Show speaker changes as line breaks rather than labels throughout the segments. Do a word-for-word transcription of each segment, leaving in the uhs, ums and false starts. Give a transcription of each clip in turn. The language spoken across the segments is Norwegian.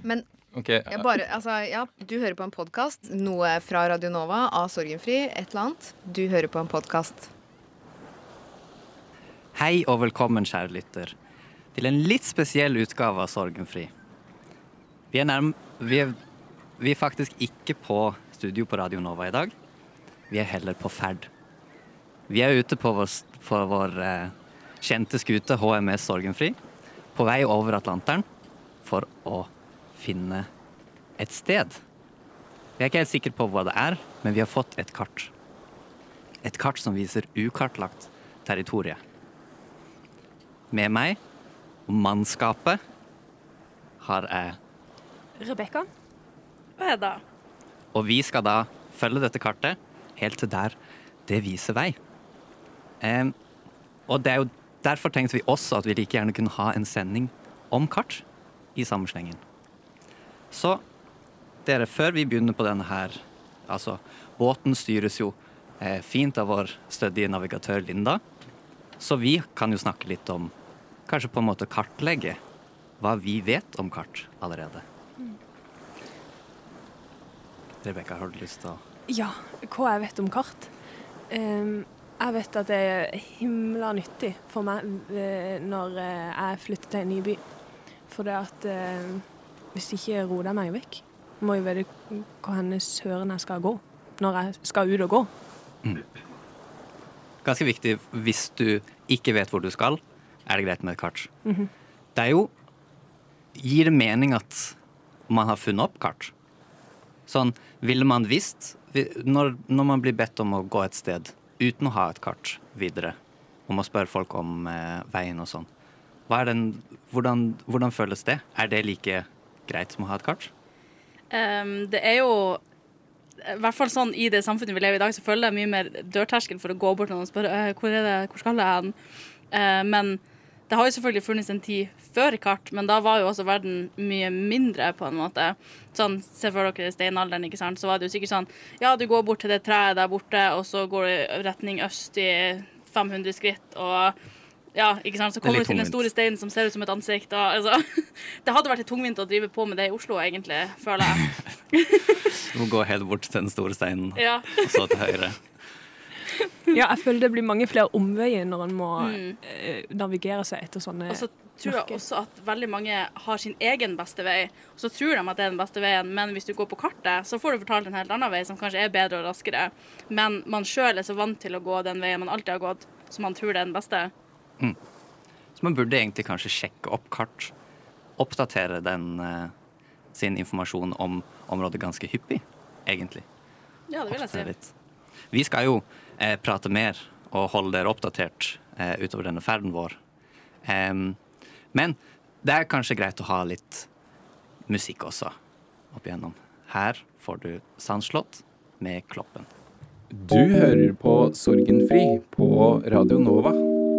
Men
okay.
jeg bare, altså, ja, du hører på en podcast, noe fra Radio Nova av Sorgenfri, et eller annet. Du hører på en podcast.
Hei og velkommen, kjære lytter, til en litt spesiell utgave av Sorgenfri. Vi er, nærm vi er, vi er faktisk ikke på studio på Radio Nova i dag. Vi er heller på ferd. Vi er ute på vår, på vår eh, kjente skute H M S Sorgenfri, på vei over Atlanteren, for å finne et sted. Vi er ikke helt sikre på hva det er, men vi har fått et kart. Et kart som viser ukartlagt territoriet. Med meg og mannskapet har jeg
Rebecca.
Hva er det?
Og vi skal da følge dette kartet helt til der det viser vei. Um, og det er jo derfor tenkte vi også at vi like gjerne kunne ha en sending om kart i sammenslengen. Så dere, før vi begynner på denne her, altså båten styres jo eh, fint av vår stødige navigatør Linda, så vi kan jo snakke litt om, kanskje på en måte kartlegge hva vi vet om kart allerede. Mm. Rebecca, har du lyst til å...
Ja, hva jeg vet om kart? Um, jeg vet at det er himla nyttig for meg uh, når uh, jeg flytter til en ny by. For det at uh, hvis ikke roder jeg meg vekk, må jeg vite hva hennes søren jeg skal gå når jeg skal ut og gå.
Mm. Ganske viktig, hvis du ikke vet hvor du skal, er det greit med et kart. Mm-hmm. Det er jo, gir det mening at man har funnet opp kart? Sånn, ville man visst, når, når man blir bedt om å gå et sted, uten å ha et kart videre, om å spørre folk om eh, veien og sånn, hva er den, hvordan, hvordan føles det? Er det like greit som å ha et kart?
Um, det er jo, i hvert fall sånn i det samfunnet vi lever i dag, så føler jeg mye mer dørterskel for å gå bort til noen og spørre, hvor er det, hvor skal jeg hen? Uh, men det har jo selvfølgelig funnits en tid før kart, men da var jo også verden mye mindre på en måte. Sånn, se for dere steinalderen, ikke sant? Så var det jo sikkert sånn, ja, du går bort til det treet der borte, og så går du retning øst i fem hundre skritt, og ja, ikke sant? Så kommer du til den store steinen som ser ut som et ansikt. Og, altså, det hadde vært litt tungvint å drive på med det i Oslo, egentlig, føler jeg.
Du må gå helt bort til den store steinen,
ja.
Og så til høyre.
Ja, jeg føler det blir mange flere omveier når man må mm. eh, navigere seg etter sånne
Og så tror jeg også at veldig mange har sin egen beste vei, og så tror de at det er den beste veien, men hvis du går på kartet, så får du fortalt en helt annen vei som kanskje er bedre og raskere, men man selv er så vant til å gå den veien man alltid har gått, så man tror det er den beste.
Mm. Så man burde egentlig kanskje sjekke opp kart, oppdatere den uh, sin informasjon om området ganske hyppig, egentlig.
Ja, det vil jeg si.
Litt. Vi skal jo eh, prate mer og holde dere oppdatert eh, utover denne ferden vår. Um, men det er kanskje greit å ha litt musikk også opp igjennom. Her får du Sandslott med Kloppen.
Du hører på Sorgenfri på Radio Nova.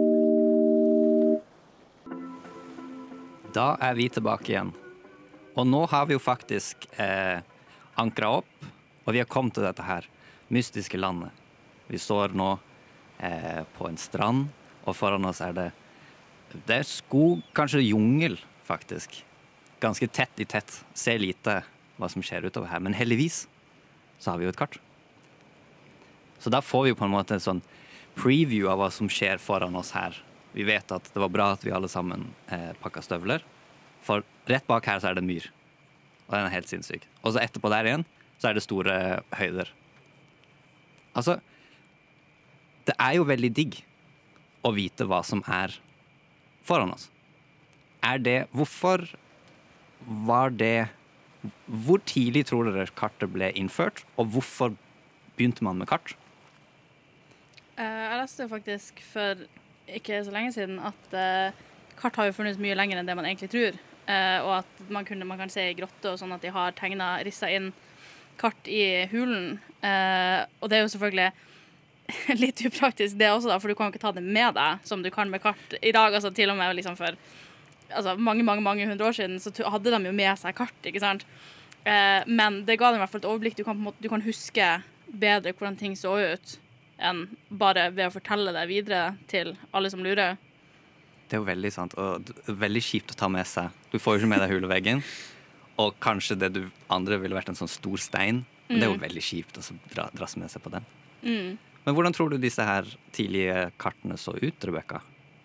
Da er vi tilbake igjen. Og nå har vi jo faktisk eh, ankret opp, og vi har kommet til dette her mystiske landet. Vi står nå eh, på en strand, og foran oss er det det er skog, kanskje jungel faktisk. Ganske tett i tett. Ser lite hva som skjer utover her, men heldigvis så har vi jo et kart. Så da får vi jo på en måte en sånn preview av hva som skjer foran oss her. Vi vet at det var bra at vi alle sammen eh, pakket støvler, for rett bak her så er det en myr, og den er helt sinnssyk. Og så etterpå der igjen så er det store høyder. Altså, det er jo veldig digg å vite hva som er foran oss. Er det, hvorfor var det, hvor tidlig tror dere kartet ble innført, og hvorfor begynte man med kart?
Jeg leste faktisk for ikke så lenge siden at uh, kart har jo funnet mye lenger enn det man egentlig tror, uh, og at man, kunne, man kan se i grotte og sånn at de har tegnet, risset inn kart i hulen, uh, og det er jo selvfølgelig litt upraktisk det også da, for du kan jo ikke ta det med deg som du kan med kart i dag, altså til og med liksom for altså, mange, mange, mange hundre år siden så hadde de jo med seg kart, ikke sant? Uh, men det ga dem i hvert fall et overblikk, du kan, på en måte, du kan huske bedre hvordan ting så ut enn bare ved å fortelle det videre til alle som lurer.
Det er jo veldig sant, og veldig kjipt å ta med seg. Du får jo ikke med deg huleveggen, Og kanskje det du andre ville vært en sånn stor stein. Men det er jo veldig kjipt å dra, dras med seg på den.
Mm.
Men hvordan tror du disse her tidlige kartene så ut, Rebecca?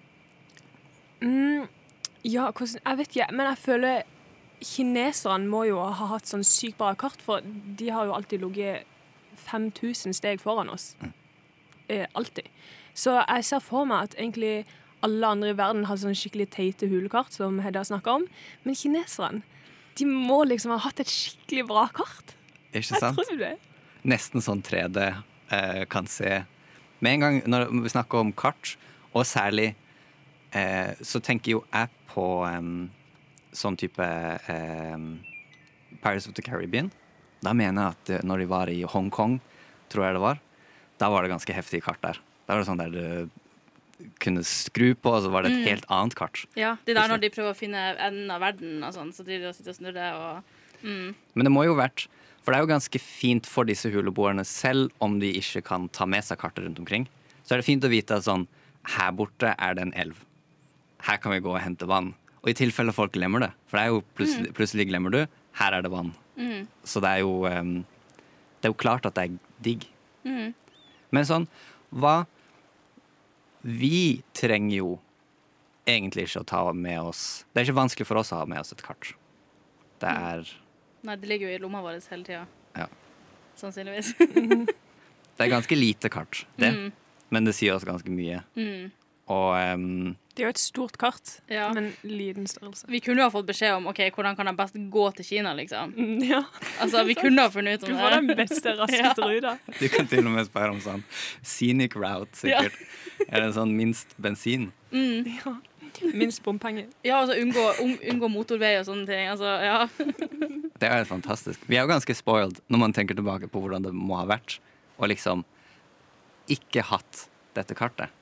Mm, ja, hvordan, jeg vet ikke, men jeg føler kineserne må jo ha hatt sånn sykt bra kart, for de har jo alltid ligget fem tusen steg foran oss. Mm. Eh, alltid. Så jeg ser for meg at egentlig alle andre i verden har sånn skikkelig teite hulekart, som Hedda snakker om, men kineserne, de må liksom ha hatt et skikkelig bra kart.
Ikke sant?
Jeg tror det.
Nesten sånn tre D eh, kan se. Med en gang når vi snakker om kart, og særlig eh, så tenker jo jeg på um, sånn type um, Pirates of the Caribbean. Da mener jeg at når de var i Hong Kong, tror jeg det var, da var det ganske heftige kart der. Da var det sånn der du kunne skru på, og så var det et mm. helt annet kart.
Ja, det der når de prøver å finne enden av verden og sånn, så de sitter og snurrer og... Mm.
Men det må jo vært, for det er jo ganske fint for disse huleboerne, selv om de ikke kan ta med seg kartet rundt omkring, så er det fint å vite at sånn, her borte er det en elv. Her kan vi gå og hente vann. Og i tilfelle folk glemmer det, for det er jo plutselig, mm. plutselig glemmer du, her er det vann. Mm. Så det er jo um, det er jo klart at det er digg. Mm. Men sånn, hva vi trenger jo egentlig ikke å ta med oss, det er ikke vanskelig for oss å ha med oss et kart. Det er...
Nei, det ligger jo i lomma vår hele tiden.
Ja.
Sannsynligvis.
Det er ganske lite kart, det. Mm. Men det sier oss ganske mye. Mm. Og... Um,
det er jo et stort kart,
ja.
Men liten størrelse.
Vi kunne jo ha fått beskjed om, ok, hvordan kan jeg best gå til Kina, liksom?
Mm, ja.
Altså, vi kunne ha funnet ut om det.
Du får den beste, raskeste ja. ruta.
Du kan til og med spørre om sånn scenic route, sikkert. Ja. Er det sånn minst bensin?
Mm.
Ja. Minst bompenger.
Ja, altså unngå, un, unngå motorvei og sånne ting. Altså, ja.
Det er fantastisk. Vi er jo ganske spoiled når man tenker tilbake på hvordan det må ha vært, og liksom ikke hatt dette kartet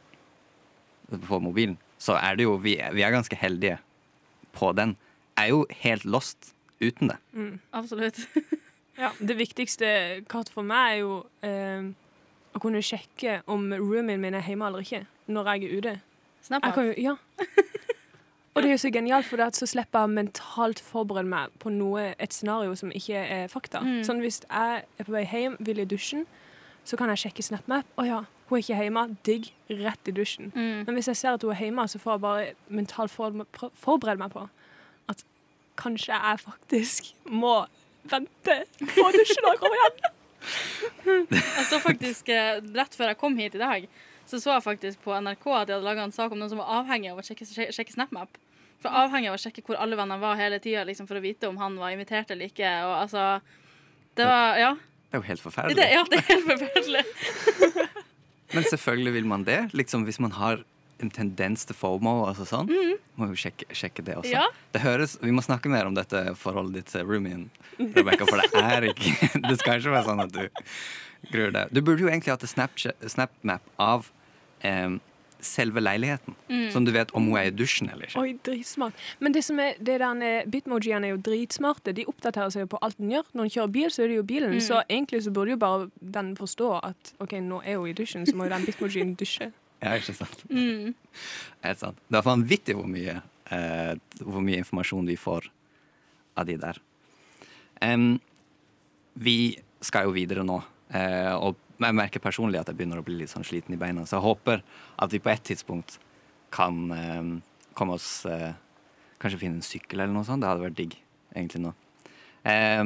på mobilen. Så er det jo, vi er, vi er ganske heldige på den. Er jo helt lost uten det.
Mm. Absolutt.
Ja, det viktigste kartet for meg er jo eh, å kunne sjekke om roomien min er hjemme eller ikke, når jeg er ute.
Snapper?
Jo, ja. Og det er jo så genialt, for det at så slipper jeg mentalt forberede meg på noe, et scenario som ikke er fakta. Mm. Sånn hvis jeg er på vei hjem, vil i dusjen, så kan jeg sjekke SnapMap. Å ja, hun er ikke hjemme, digg, rett i dusjen. Mm. Men hvis jeg ser at hun er hjemme, så får jeg bare mentalt forberede meg på at kanskje jeg faktisk må vente på å dusje når jeg kommer hjem.
Altså faktisk, rett før jeg kom hit i dag, så så jeg faktisk på N R K at de hadde laget en sak om noen som var avhengig av å sjekke, sjekke, sjekke SnapMap. For avhengig av å sjekke hvor alle vennene var hele tiden, liksom, for å vite om han var invitert eller ikke. Og altså, det var, ja.
Det er jo helt forferdelig.
Det, ja, det er helt forferdelig.
Men selvfølgelig vil man det, liksom hvis man har en tendens til FOMO og altså sånn, mm. må jo sjekke, sjekke det også.
Ja.
Det høres, vi må snakke mer om dette forholdet ditt til roomien, Rebecca, for det er ikke, det skal ikke være sånn at du gruer deg. Du burde jo egentlig hatt et SnapMap av eh, selve leiligheten, mm. som du vet om hun er i dusjen eller ikke.
Oi, dritsmart. Men det som er, det der Bitmojiene er jo dritsmarte. De oppdaterer seg jo på alt den gjør. Når den kjører bil, så er det jo bilen. Mm. Så egentlig så burde jo bare den forstå at ok, nå er hun i dusjen, så må jo den Bitmojien dusje.
Ja, ikke sant.
Mm.
Helt sant. Det er vanvittig hvor mye, eh, hvor mye informasjon vi får av de der. Um, vi skal jo videre nå, eh, og jeg merker personlig at jeg begynner å bli litt sånn sliten i beina, så jeg håper at vi på et tidspunkt kan eh, komme oss, eh, kanskje finne en sykkel eller noe sånt. Det hadde vært digg, egentlig nå. Eh,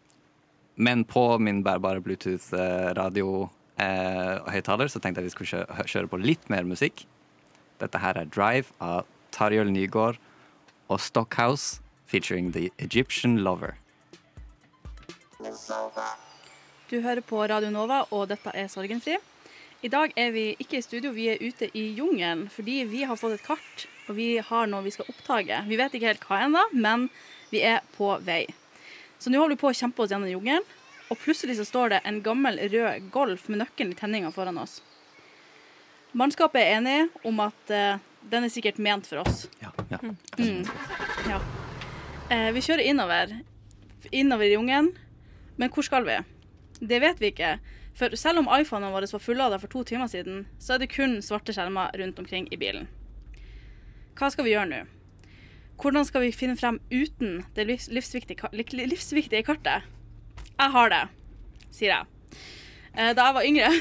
men på min bærbare Bluetooth-radio eh, og høyttaler så tenkte jeg vi skulle kjøre, kjøre på litt mer musikk. Dette her er Drive av Tarjei Nygaard og Stockhouse featuring The Egyptian Lover.
Du hører på Radio Nova, og dette er Sorgenfri. I dag er vi ikke i studio, vi er ute i jungelen, fordi vi har fått et kart, og vi har noe vi skal oppdage. Vi vet ikke helt hva enda, men vi er på vei. Så nå holder vi på å kjempe oss gjennom jungelen, og plutselig så står det en gammel rød Golf med nøkkelen i tenninga foran oss. Mannskapet er enig om at uh, den er sikkert ment for oss.
Ja, ja.
Mm. ja. Uh, vi kjører innover, innover i jungelen, men hvor skal vi? Det vet vi ikke, for selv om iPhonen vår var fulladet for to timer siden, så er det kun svarte skjermer rundt omkring i bilen. Hva skal vi gjøre nå? hvordan skal vi finne frem uten det livs, livsviktige, livsviktige kartet? Jeg har det, sier jeg. Eh, da jeg var yngre,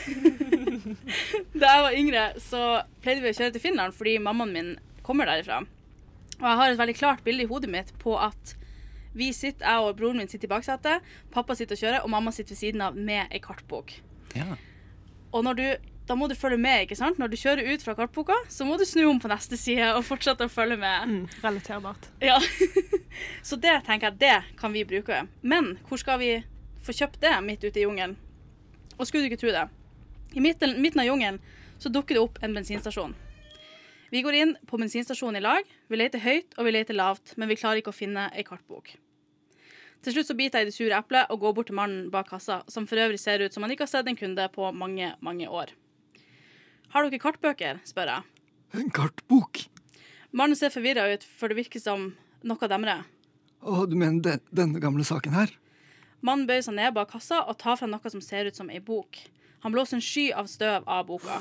da jeg var yngre, så pleide vi å kjøre til Finland fordi mammaen min kommer derifra. Og jeg har et veldig klart bilde i hodet mitt på at vi sitter, jeg og broren min sitter i baksetet, pappa sitter og kjører, og mamma sitter ved siden av med en kartbok.
Ja.
Og når du, da må du følge med, ikke sant? Når du kjører ut fra kartboka, så må du snu om på neste side og fortsette å følge med.
Mm, relaterbart.
Ja. Så det tenker jeg, det kan vi bruke. Men hvor skal vi få kjøpt det midt ute i jungelen? Og skulle du ikke tro det? I midten, midten av jungelen så dukker det opp en bensinstasjon. Vi går inn på bensinstasjonen i lag, vi leter høyt og vi leter lavt, men vi klarer ikke å finne en kartbok. Til slutt så biter jeg i det sure eplet og går bort til mannen bak kassa, som for øvrig ser ut som han ikke har sett en kunde på mange, mange år. Har dere kartbøker, spør jeg.
En kartbok?
Mannen ser forvirret ut, for det virker som noe demrer.
Å, du mener den, denne gamle saken her?
Mannen bøyer seg ned bak kassa og tar frem noe som ser ut som en bok. Han blåser en sky av støv av boka.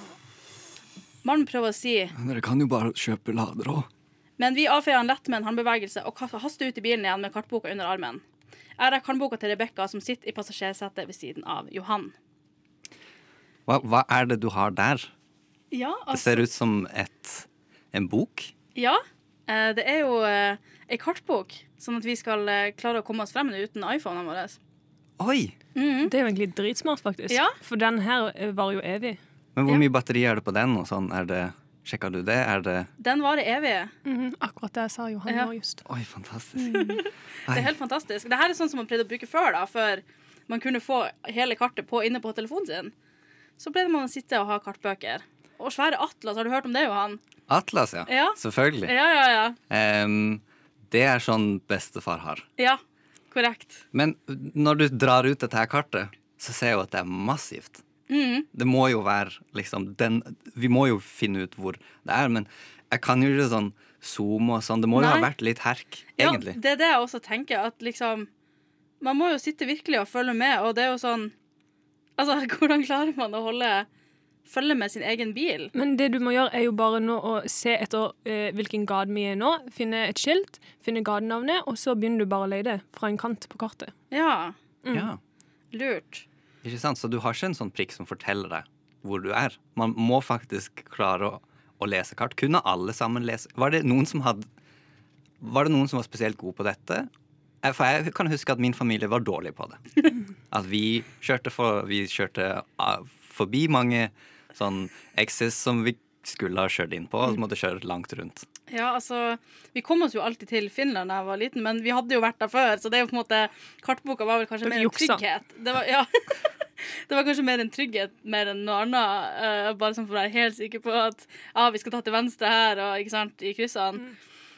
Mannen prøver å si,
Dere kan jo bare kjøpe lader også.
men vi avfeier han lett med en håndbevegelse og haster ut i bilen igjen med kartboka under armen. Jeg rekker håndboka til Rebecca, som sitter i passasjersetet ved siden av Johan.
Hva, hva er det du har der?
Ja,
Det ser ut som et, en bok.
Ja, eh, det er jo eh, en kartbok, sånn at vi skal eh, klare å komme oss frem uten iPhonen vår.
Oi!
Mhm.
Det er jo egentlig dritsmart, faktisk.
Ja.
For den her eh, var jo evig.
Men hvor
Ja.
mye batteri er det på den? Og sånn? Er det, sjekker du det? Er det
Den varer evig.
Mhm, akkurat det sa Johan
Ja.
nå just.
Oi, fantastisk.
Det er helt fantastisk. Dette er sånn som man pleide å bruke før, da, før man kunne få hele kartet på, inne på telefonen sin. Så pleide man å sitte og ha kartbøker. Og svære atlas, har du hørt om det, Johan?
Atlas, ja.
Ja.
Selvfølgelig.
Ja, ja, ja.
Em, det er sånn bestefar har.
Ja, korrekt.
Men når du drar ut dette her kartet, så ser jeg jo at det er massivt.
Mhm.
Det må jo være liksom den, vi må jo finne ut hvor det er, men jeg kan jo ikke sånn zoome og sånn. Det må jo
Nei.
ha vært litt herk,
Ja,
egentlig.
det er det jeg også tenker, at liksom man må jo sitte virkelig og følge med, og det er jo sånn altså, hvordan klarer man å holde følge med sin egen bil?
Men det du må gjøre er jo bare nå å se etter eh, hvilken gade vi er nå, finne et skilt, finne gadenavnet, og så begynner du bare å lete fra en kant på kartet.
Ja,
Ja,
lurt.
ikke sant? Så du har ikke en sånn prikk som forteller deg hvor du er. Man må faktisk klare å, å lese kart. Kunne alle sammen lese? Var det noen som hadde Var det noen som var spesielt god på dette? Jeg- For jeg kan huske at min familie var dårlig på det. At vi kjørte, for, vi kjørte ah, forbi mange sånn exes som vi skulle ha kjørt inn på, og så måtte kjøre langt rundt.
Ja, altså, vi kom oss jo alltid til Finland da jeg var liten, men vi hadde jo vært der før, så det er jo på en måte, kartboka var vel kanskje
Dere
mer en
juksa.
trygghet. Det var, ja, det var kanskje mer en trygghet, mer enn noe annet, eh, bare sånn for å være helt sikker på at, ja, vi skal ta til venstre her, og ikke sant, i kryssene.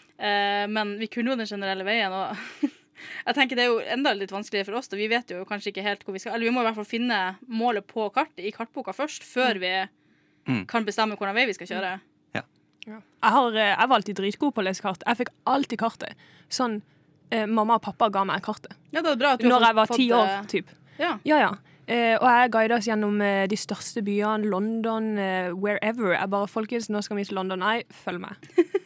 Eh, men vi kunne jo den generelle veien, og jeg tenker det er jo enda litt vanskeligere for oss, og vi vet jo kanskje ikke helt hvor vi skal, eller vi må i hvert fall finne målet på kartet, i kartboka først, før vi
Mm.
kan bestemme hvordan vei vi skal kjøre.
Jeg, har, eh, jeg var alltid dritgod på å lese kart. Jeg fikk alltid kartet. Sånn, eh, mamma og pappa ga meg kartet.
Ja, det var bra at du har
Når jeg
fått-
var
fått,
ti år,
eh,
typ.
Ja.
Ja, ja. Eh, og jeg guidet oss gjennom eh, de største byene, London, eh, wherever. Jeg bare, folkens, nå skal vi til London. Nei, følg med.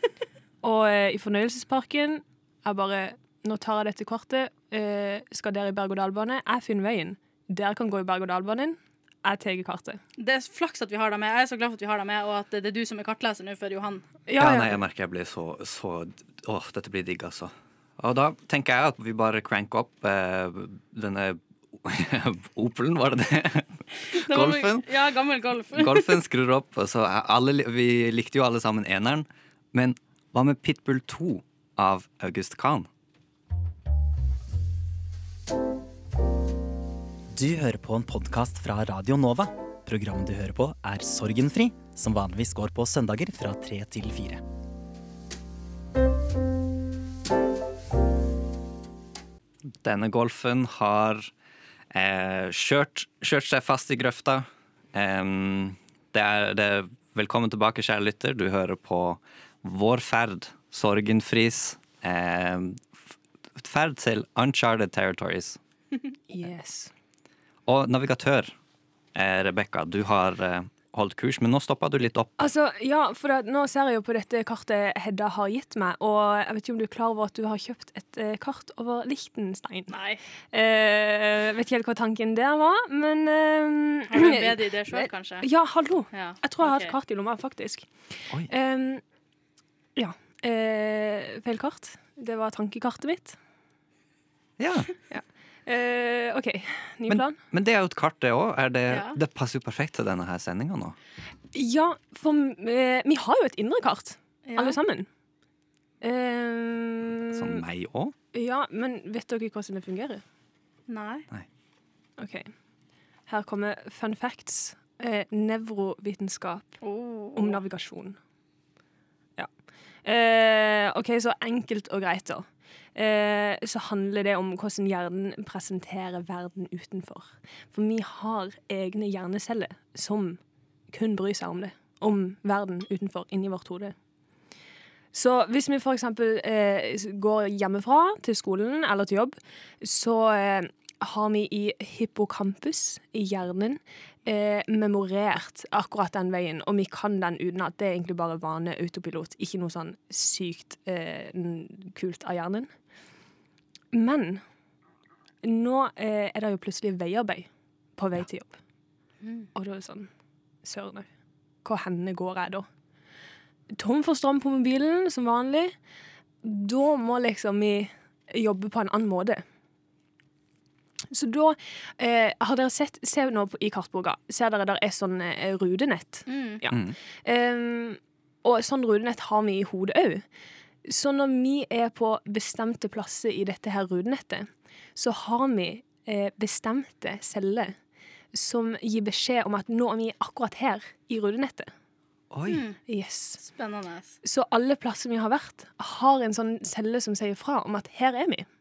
Og eh, i fornøyelsesparken, jeg bare, nå tar jeg dette kartet, eh, skal dere i berg-og-dal-bane? Jeg finner veien. Dere kan gå i berg-og-dal-banen. Jeg teger kartet.
Det er flaks at vi har deg med. Jeg er så glad for at vi har deg med, og at det er du som er kartleser nå for Johan.
Ja, nei, jeg merker jeg blir så, så Åh, dette blir digg, altså. Og da tenker jeg at vi bare cranker opp eh, denne Opelen, var det det?
Det var-
Golfen.
Ja, gammel golf.
Golfen skrur opp, og så er alle, vi likte jo alle sammen eneren. Men hva med Pitbull to av August Kahn?
Du hører på en podcast fra Radio Nova. Programmet du hører på er Sorgenfri, som vanligvis går på søndager fra tre til fire.
Denne golfen har eh, kjørt, kjørt seg fast i grøfta. Em, det, er, det er velkommen tilbake, kjære lytter. Du hører på Vår ferd, Sorgenfris eh, ferd til Uncharted Territories.
Yes.
Og navigatør, eh, Rebecca, du har eh, holdt kurs, men nå stoppet du litt opp.
Altså, ja, for det, nå ser jeg jo på dette kartet Hedda har gitt meg, og jeg vet ikke om du er klar over at du har kjøpt et eh, kart over Liechtenstein.
Nei.
Eh, vet ikke helt hva tanken der var, men eh,
Har du en bedre idé selv, kanskje?
Ja, hallo.
Ja,
Jeg tror jeg har
ok.
et kart i lomma, faktisk.
Oi.
Um, ja. Eh, feil kart. Det var tankekartet mitt.
Ja.
Eh, OK, ny
Men,
plan.
men det er jo et kart, det også. Er det,
Ja.
det passer jo perfekt til denne her sendingen nå.
Ja, for eh, vi har jo et indre kart,
Ja.
alle sammen. Eh,
Som meg også.
Ja, men vet dere hvordan det fungerer?
Nei.
OK. Her kommer fun facts. Eh, nevrovitenskap
Oh.
om navigasjon. Ja. Eh, OK, så enkelt og greit, da. Eh, så handler det om hvordan hjernen presenterer verden utenfor. For vi har egne hjerneceller som kun bryr seg om det. Om verden utenfor, inni vårt hode. Så hvis vi for eksempel eh, går hjemmefra til skolen eller til jobb, så eh, har vi i hippocampus i hjernen eh, memorert akkurat den veien, og vi kan den uten at det er egentlig bare vane autopilot, ikke noe sånn sykt eh, kult av hjernen. Men nå eh, er det jo plutselig veiarbeid på vei til jobb. Og da er det sånn, søren, hva henne går jeg da? Tom for strøm på mobilen, som vanlig. Da må liksom vi jobbe på en annen måte. Så da eh, har dere sett, se nå på, i kartboka, ser dere der er sånn eh, rudenett.
Mm.
Ja.
Mm.
Um, og sånn rudenett har vi i hodet også. Så når vi er på bestemte plasser i dette her rudenettet, så har vi eh, bestemte celler som gir beskjed om at nå er vi akkurat her i rudenettet.
Oi.
Mm.
Yes.
Spennende.
Så alle plasser vi har vært, har en sånn celle som sier fra om at her er vi.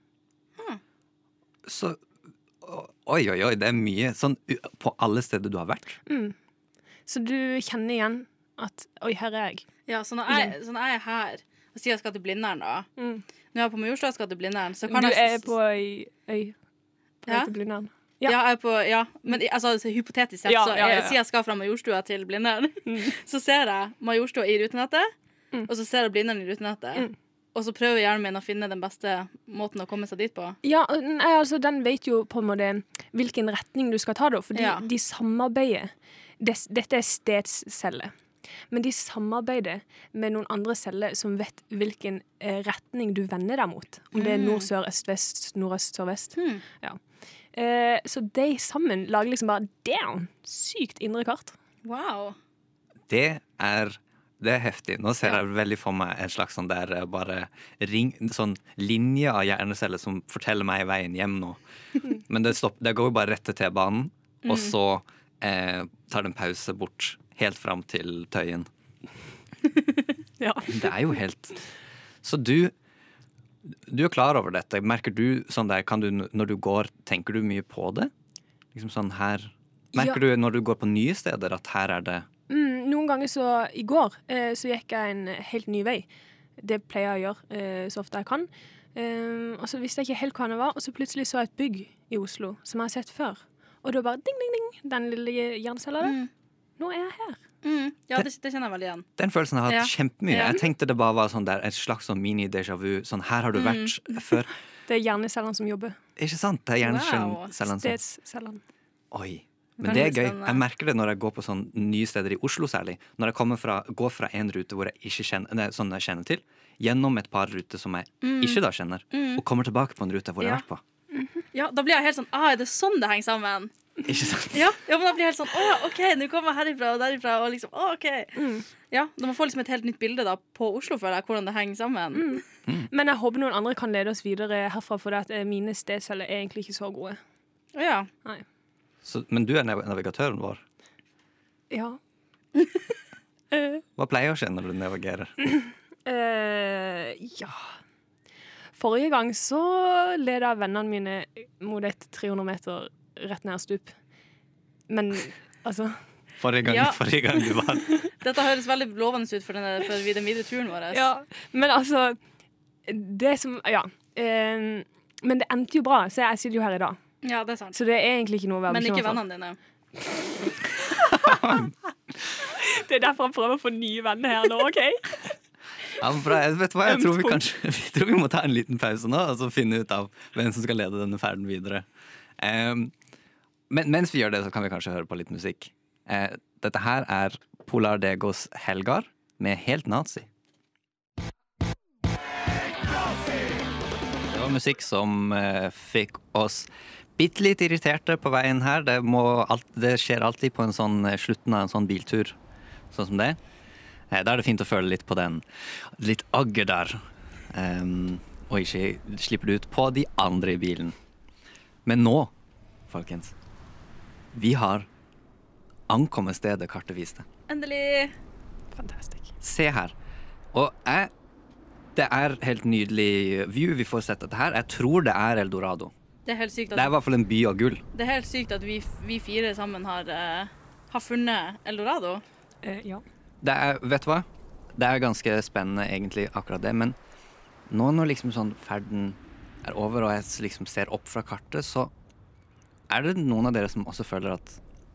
Så Oi, oi, oi, det er mye sånn u- på alle steder du har vært.
Mm. Så du kjenner igjen at oi, her er jeg.
Ja, så når jeg, så når jeg er her og sier jeg skal til Blindern, da.
Mm.
Når jeg er på Majorstua og skal til Blindern, så
Du
kan jeg
er på ei øy på vei
Ja.
til Blindern.
Ja.
Ja.
jeg er på, ja. Men altså, så hypotetisk sett,
Ja,
så
ja, ja,
jeg,
ja.
sier jeg skal fra Majorstua til Blindern, så ser jeg Majorstua i rutenettet,
Mm.
og så ser jeg Blindern i rutenettet.
Mm.
Og så prøver hjernen min å finne den beste måten å komme seg dit på.
Ja, nei, altså den vet jo på en måte hvilken retning du skal ta da, fordi
Ja.
de samarbeider. Des, dette er stedsceller. Men de samarbeider med noen andre celler som vet hvilken eh, retning du vender deg mot. Om det er
Mm.
nord, sør, øst, vest, nordøst, sørvest.
Hmm.
Ja. Eh, så de sammen lager liksom bare damn, sykt indre kart.
Wow.
Det er, det er heftig. Nå ser
Ja.
jeg veldig for meg en slags sånn der eh, bare ring, sånn linje av hjerneceller som forteller meg veien hjem nå. Men det, stopp, det går jo bare rett til T-banen, og så eh, tar det en pause bort helt fram til Tøyen.
Ja.
Det er jo helt Så du Du er klar over dette. Merker du sånn der, kan du, når du går, tenker du mye på det? Liksom sånn her Merker du når du går på nye steder at her er det
Mm, noen ganger så i går eh, så gikk jeg en helt ny vei. Det pleier jeg å gjøre eh, så ofte jeg kan. Um, og så visste jeg ikke helt hva det var, og så plutselig så jeg et bygg i Oslo som jeg har sett før. Og da bare ding, ding, ding, den lille hjernecella der.
Mm.
Nå er jeg her.
Mm. Ja, det, det kjenner jeg veldig igjen.
Den følelsen har jeg hatt
Ja.
kjempemye.
Ja.
Jeg tenkte det bare var sånn der, et slags sånn mini-déjà vu. Sånn, her har du
Mm.
vært før.
Det er hjernecellene som jobber.
Ikke sant? Det er
Wow.
hjernecellene som
Stedscellene.
Oi. Men det er
Veldig
gøy.
spennende.
Jeg merker det når jeg går på sånn nye steder i Oslo særlig. Når jeg kommer fra, går fra en rute hvor jeg ikke kjenner, nei, sånn jeg kjenner til, gjennom et par ruter som jeg ikke da kjenner, og kommer tilbake på en rute hvor jeg
Ja.
har vært på.
Ja, da blir jeg helt sånn ah, er det sånn det henger sammen?
Ikke sant?
Ja, ja men da blir jeg helt sånn å, OK, nå kommer jeg herifra og derifra, og liksom å, OK. Ja, da man får liksom et helt nytt bilde da på Oslo for deg, hvordan det henger sammen.
Men jeg håper noen andre kan lede oss videre herfra, for det at eh, mine stedceller er egentlig ikke så gode.
Å ja.
Nei.
Så, men du er nav- navigatøren vår.
Ja.
Hva pleier å skje når du navigerer?
Eh, ja. Forrige gang så leda vennene mine mot et tre hundre meter rett ned stup. Men altså
Forrige gang,
Ja.
forrige gang du var
Dette høres veldig lovende ut for, denne, for den videre turen vår.
Ja, men altså Det som Ja. Eh, men det endte jo bra, så jeg sitter jo her i dag.
Ja, det er sant.
Så det er egentlig ikke noe å være
Men ikke
bekymret for.
vennene dine.
Det er derfor han prøver å få nye venner her nå, ok?
Ja, men bra. Vet du hva? Jeg tror vi kanskje vi tror vi må ta en liten pause nå, og så finne ut av hvem som skal lede denne ferden videre. Um, men mens vi gjør det, så kan vi kanskje høre på litt musikk. Uh, dette her er Polar Degos Helgar med Helt Nazi. Det var musikk som uh, fikk oss bitte litt irriterte på veien her. Det, må alt, det skjer alltid på en sånn slutten av en sånn biltur, sånn som det. Da er det fint å føle litt på den litt agger der, um, og ikke slippe det ut på de andre i bilen. Men nå, folkens, vi har ankommet stedet kartet viste.
Endelig!
Fantastisk.
Se her. Og jeg, det er helt nydelig view vi får sett dette her. Jeg tror det er Eldorado.
Det er helt sykt
Det er i
at,
hvert fall en by av gull.
det er helt sykt at vi, vi fire sammen har, uh, har funnet Eldorado.
Eh, ja.
Det er, vet du hva? Det er ganske spennende egentlig akkurat det, men nå når liksom sånn ferden er over og jeg liksom ser opp fra kartet, så er det noen av dere som også føler at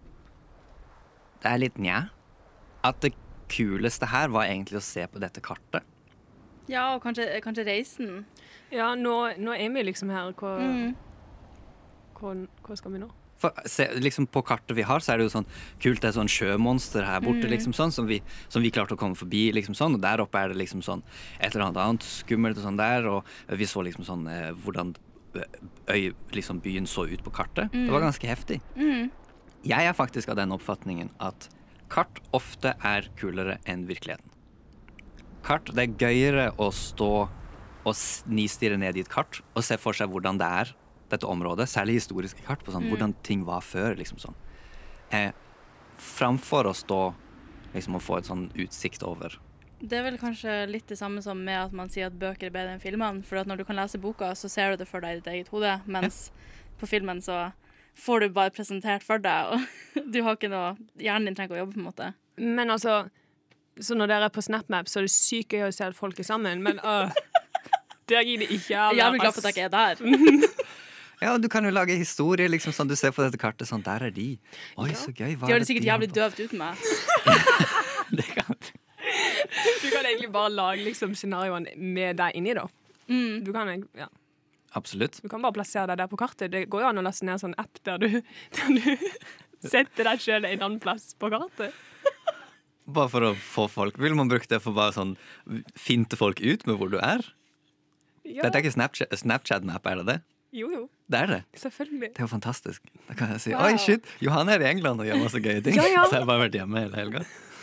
det er litt nja. At det kuleste her var egentlig å se på dette kartet.
Ja, og kanskje, kanskje reisen.
Ja, nå, nå er vi liksom her. Hva,
Mm.
hva, hva skal vi nå?
For se, liksom på kartet vi har, så er det jo sånn kult, det er sånn sjømonster her borte,
Mm.
liksom sånn, som vi, som vi klarte å komme forbi, liksom sånn, og der oppe er det liksom sånn et eller annet annet skummelt og sånn der, og vi så liksom sånn eh, hvordan øy, liksom byen så ut på kartet. Det var ganske heftig.
Mm.
Jeg er faktisk av den oppfatningen at kart ofte er kulere enn virkeligheten. Kart, det er gøyere å stå og snistirre ned i et kart og se for seg hvordan det er dette området, særlig historiske kart på sånn,
Mm.
hvordan ting var før, liksom sånn. Eh, framfor å stå liksom og få et sånn utsikt over.
Det er vel kanskje litt det samme som med at man sier at bøker er bedre enn filmene, for at når du kan lese boka, så ser du det for deg i ditt eget hode, mens på filmen så får du bare presentert for deg, og du har ikke noe, hjernen din trenger ikke å jobbe på en måte.
Men altså, så når dere er på SnapMap, så er det sykt gøy å se at folk er sammen, men øh, der gir det ikke av.
Jeg er vel glad for at jeg ikke er der.
Ja, du kan jo lage historie, liksom sånn, du ser på dette kartet, sånn, der er de. Oi, så gøy. Hva
De har
er
det sikkert
de
jævlig
på?
døvt uten meg.
Det kan
Du kan egentlig bare lage liksom scenarioene med deg inni da.
Mm.
Du kan, ja.
Absolutt.
Du kan bare plassere deg der på kartet. Det går jo an å laste ned en sånn app der du, der du setter deg selv en annen plass på kartet.
Bare for å få folk. Vil man bruke det for bare sånn finte folk ut med hvor du er?
Ja.
Dette er ikke Snapchat, Snapchat-map, er det det?
Jo, jo.
Det er det.
Selvfølgelig.
Det er jo fantastisk. Da kan jeg si,
Wow.
oi shit, Johan er i England og gjør masse gøye ting.
Ja, ja.
Så jeg har bare vært hjemme hele helga.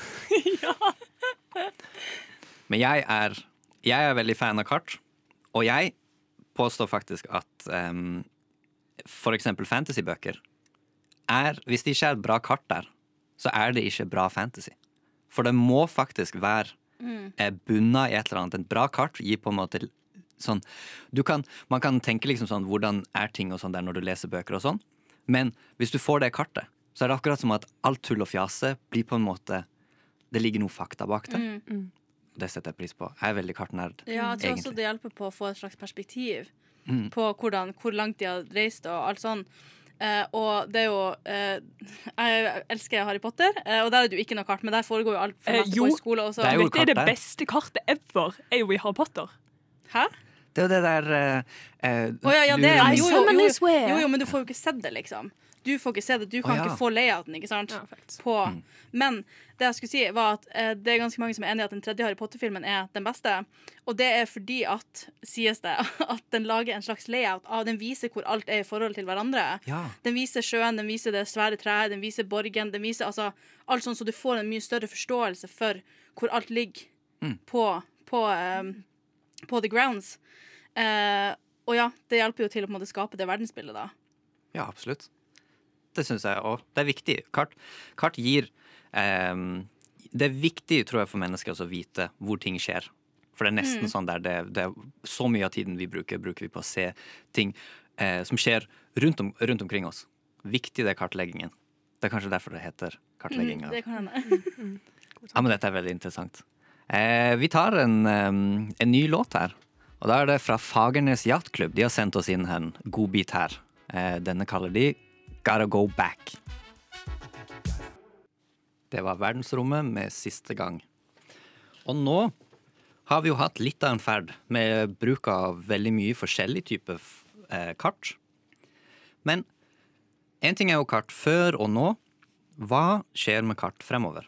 Men jeg er, jeg er veldig fan av kart, og jeg påstår faktisk at um, for eksempel fantasybøker er, hvis det ikke er et bra kart der, så er det ikke bra fantasy. For det må faktisk være
Mm.
er bunna i et eller annet. Et bra kart gir på en måte sånn, du kan, man kan tenke liksom sånn, hvordan er ting og sånn der når du leser bøker og sånn, men hvis du får det kartet, så er det akkurat som at alt tull og fjase blir på en måte, det ligger noe fakta bak det.
Mm.
Det setter jeg pris på. Jeg er veldig kartnerd,
Ja, jeg tror også
egentlig.
det hjelper på å få et slags perspektiv
Mm.
på hvordan, hvor langt de har reist og alt sånn. Eh, og det er jo eh, Jeg elsker Harry Potter, eh, og der er det jo ikke noe kart, men der foregår jo alt for
Eh,
meste
jo.
på skole også.
Det er jo
Dette er det
kart der.
beste kartet ever, er jo i Harry Potter.
Hæ?
Det er jo det der eh, eh,
Å ja, ja,
du-
det er
I
jo, jo, jo,
solemnly
jo,
swear.
jo, jo, men du får jo ikke sett det, liksom. Du får ikke se det, du kan
Å, ja.
ikke få layouten, ikke sant?
Ja, faktisk.
På.
Mm.
Men det jeg skulle si var at eh, det er ganske mange som er enig i at den tredje Harry Potter-filmen er den beste. Og det er fordi at, sies det, at den lager en slags layout av, den viser hvor alt er i forhold til hverandre.
Ja.
Den viser sjøen, den viser det svære treet, den viser borgen, den viser altså alt sånn så du får en mye større forståelse for hvor alt ligger
Mm.
på, på, eh, på the grounds. Eh, og ja, det hjelper jo til å på en måte skape det verdensbildet da.
Ja, absolutt. Det synes jeg også. Det er viktig. Kart, kart gir ehm, det er viktig, tror jeg, for mennesker å vite hvor ting skjer. For det er nesten
Mm.
sånn der det, det er så mye av tiden vi bruker, bruker vi på å se ting eh, som skjer rundt, om, rundt omkring oss. Viktig det er kartleggingen. Det er kanskje derfor det heter kartlegging.
Mm,
av-
det kan hende.
Ja, men dette er veldig interessant. Eh, vi tar en, em, en ny låt her. Og da er det fra Fagernes Jattklubb. De har sendt oss inn en god bit her. Eh, denne kaller de Gotta Go Back. Det var verdensrommet med siste gang. Og nå har vi jo hatt litt av en ferd med bruk av veldig mye forskjellig type eh, kart. Men en ting er jo kart før og nå. Hva skjer med kart fremover?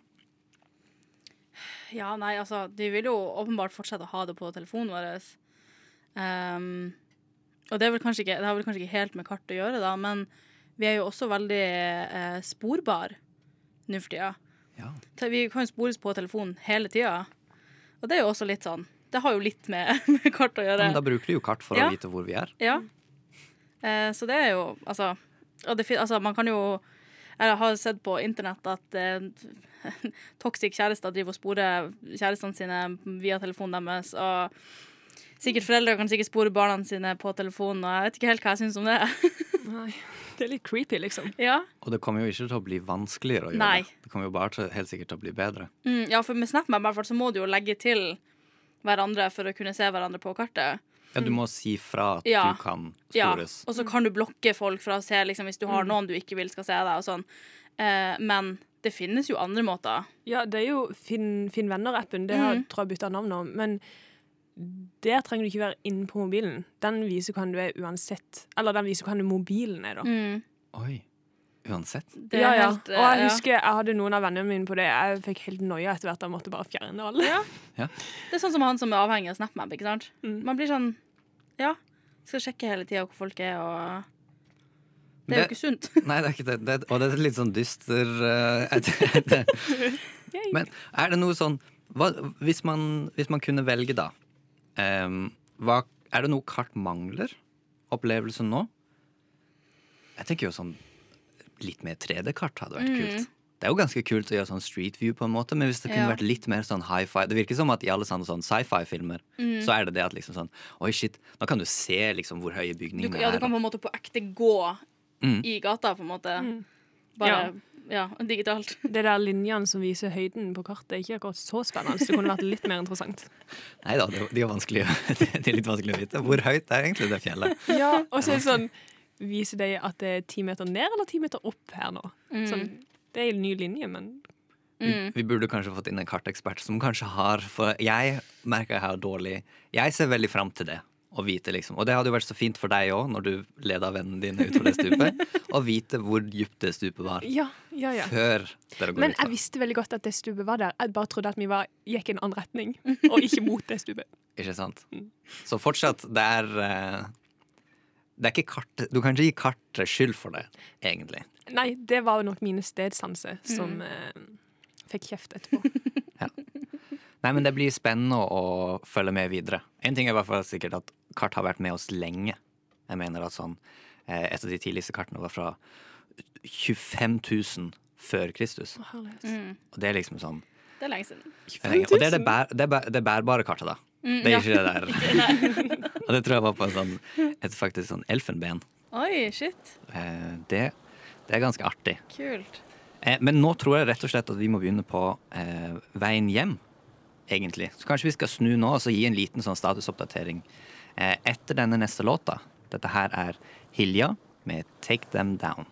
Ja, nei, altså, de vil jo åpenbart fortsette å ha det på telefonen vår. Um, og det, er vel kanskje ikke, det har vel kanskje ikke helt med kart å gjøre, da, men vi er jo også veldig eh, sporbar nå for tida.
Ja.
Vi kan jo spores på telefonen hele tida. Og det er jo også litt sånn, det har jo litt med, med kart å gjøre.
Men da bruker du jo kart for
ja.
å vite hvor vi er.
Ja. Eh, så det er jo, altså, og det, altså, man kan jo, jeg har sett på internett at eh, toxic kjærester driver og sporer kjærestene sine via telefonen deres, og sikkert foreldre kan sikkert spore barna sine på telefonen, og jeg vet ikke helt hva jeg synes om det.
Nei, det er litt creepy, liksom.
Ja.
Og det kommer jo ikke til å bli vanskeligere å gjøre
Nei.
det. Det kommer jo bare til, helt sikkert til å bli bedre.
Mm, ja, for med SnapMap i hvert fall så må du jo legge til hverandre for å kunne se hverandre på kartet.
Ja, du må si fra at
Ja.
du kan
Ja,
spores.
og så kan du blokke folk fra å se, liksom, hvis du har noen du ikke vil skal se deg og sånn. Eh, men det finnes jo andre måter.
Ja, det er jo Finn, Finn venner-appen. Det har,
Mhm.
tror jeg byttet navn om. Men der trenger du ikke være inne på mobilen. Den viser hvem du er uansett. Eller den viser hvem mobilen er, da.
Mm.
Oi, uansett.
Det er
ja, ja.
helt, eh,
Og jeg
ja.
husker jeg hadde noen av vennene mine på det. Jeg fikk helt noia etter hvert. Jeg måtte bare fjerne alle.
Ja.
Ja.
Det er sånn som han som er avhengig av SnapMap, ikke sant?
Mm.
Man blir sånn, ja, skal sjekke hele tiden hvor folk er, og det er jo
Det-
ikke sunt.
Nei, det er ikke det. det og det er litt sånn dyster uh, et, et, Men er det noe sånn hva, hvis, man, hvis man kunne velge, da um, hva, er det noe kart mangler? Opplevelsen nå? Jeg tenker jo sånn litt mer tre D-kart hadde vært
Mm.
kult. Det er jo ganske kult å gjøre sånn street view, på en måte, men hvis det kunne
Ja.
vært litt mer sånn high-fi. Det virker som at i alle sånne, sånn sci-fi-filmer
Mm.
så er det det at liksom sånn oi, shit, nå kan du se liksom hvor høye
Du,
bygningene
ja, du
er.
kan på en måte på ekte gå
Mm.
i gata, på en måte.
Mm.
Bare, ja, digitalt.
Det der linjene som viser høyden på kartet, er ikke akkurat så spennende. Så det kunne vært litt mer interessant.
Nei da, de er vanskelig Det er litt vanskelig å vite. Hvor høyt er egentlig det fjellet?
Ja, og så er det sånn Viser de at det er ti meter ned eller ti meter opp her nå?
Mm.
Sånn, det er en ny linje, men
Mm.
Vi burde kanskje fått inn en kartekspert som kanskje har For jeg merker jeg har dårlig Jeg ser veldig fram til det. Å vite liksom Og det hadde jo vært så fint for deg òg, når du leda vennen din utfor det stupet, å vite hvor dypt det stupet var.
ja, ja, ja.
Før dere går
Men
ut.
jeg visste veldig godt at det stupet var der. Jeg bare trodde at vi var, gikk i en annen retning, og ikke mot det stupet.
Ikke sant?
Mm.
Så fortsatt, det er eh, Det er ikke kart Du kan ikke gi kartet skyld for det, egentlig.
Nei, det var nok mine stedsanser som eh, fikk kjeft etterpå.
Nei, men det blir spennende å følge med videre. En ting er i hvert fall sikkert at kart har vært med oss lenge. Jeg mener at sånn eh, et av de tidligste kartene var fra tjuefem tusen før Kristus.
Å, herlighet.
Mm.
Og det er liksom sånn
Det er lenge siden.
Og det er det, bær, det, er bær, det bærbare kartet, da.
Mm,
Det er
ja.
ikke det der. Og det tror jeg var på en sånn, et faktisk sånn elfenben.
Oi, shit.
Eh, det, det er ganske artig.
Kult.
Eh, men nå tror jeg rett og slett at vi må begynne på eh, veien hjem, egentlig. Så kanskje vi skal snu nå og så gi en liten sånn statusoppdatering eh, etter denne neste låta. Dette her er Hilja med Take Them Down.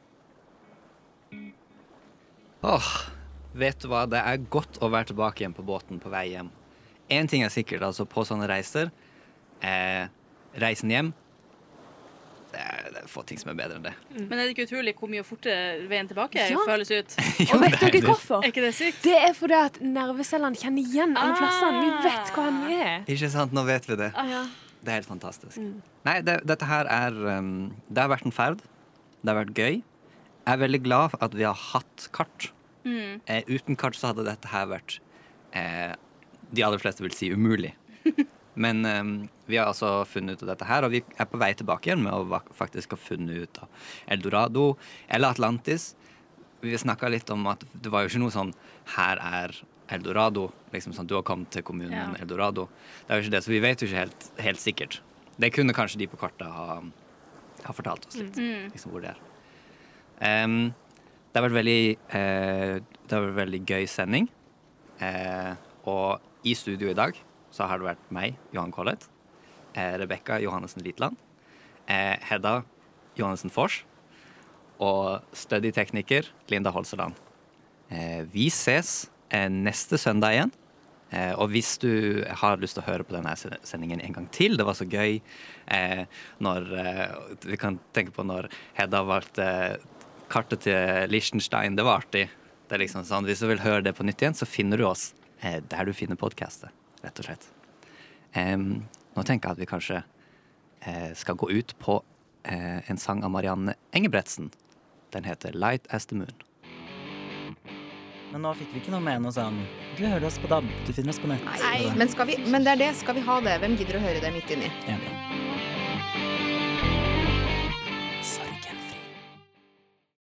Åh, vet du hva? Det er godt å være tilbake igjen på båten på vei hjem. En ting er sikkert, altså på sånne reiser, eh, reisen hjem, det er, det er få ting som er bedre enn det.
Men er det ikke utrolig hvor mye fortere veien tilbake
Ja.
føles ut?
Jo,
Og vet
det er
dere
det.
hvorfor?
Er ikke det sykt?
Det er fordi at nervecellene kjenner igjen alle
Ah.
plassene. Vi vet hva han er.
Ikke sant? Nå vet vi det.
Ah,
Det er helt fantastisk.
Mm.
Nei, det, dette her er um, Det har vært en ferd. Det har vært gøy. Jeg er veldig glad for at vi har hatt kart.
Mm.
Eh, uten kart så hadde dette her vært eh, de aller fleste vil si umulig. Men um, vi har altså funnet ut av dette her, og vi er på vei tilbake igjen med å va- faktisk ha funnet ut av Eldorado eller Atlantis. Vi snakka litt om at det var jo ikke noe sånn her er Eldorado. Liksom sånn, du har kommet til kommunen
Ja.
Eldorado. Det er jo ikke det, så vi vet jo ikke helt, helt sikkert. Det kunne kanskje de på kartet ha, ha fortalt oss litt,
Mm.
liksom hvor det er. Em, det har vært veldig eh, Det har vært veldig gøy sending. Eh, og i studio i dag så har det vært meg, Johan Collett, eh, Rebekka Johannessen Litland, eh, Hedda Johannessen Fors og study-tekniker Linda Holseland. Eh, vi ses eh, neste søndag igjen. Eh, og hvis du har lyst til å høre på denne sendingen en gang til, det var så gøy eh, når eh, vi kan tenke på når Hedda valgte kartet til Liechtenstein, det var artig. Det er liksom sånn, hvis du vil høre det på nytt igjen, så finner du oss eh, der du finner podcastet, rett og slett. Eh, nå tenker jeg at vi kanskje eh, skal gå ut på eh, en sang av Marianne Engebretsen. Den heter Light as the Moon.
Men nå fikk vi ikke noe med noe sånn du hører oss på D A B, du finner oss på nett.
Nei, men, skal vi, men det er det, skal vi ha det? Hvem gidder å høre det midt inni?
Enig.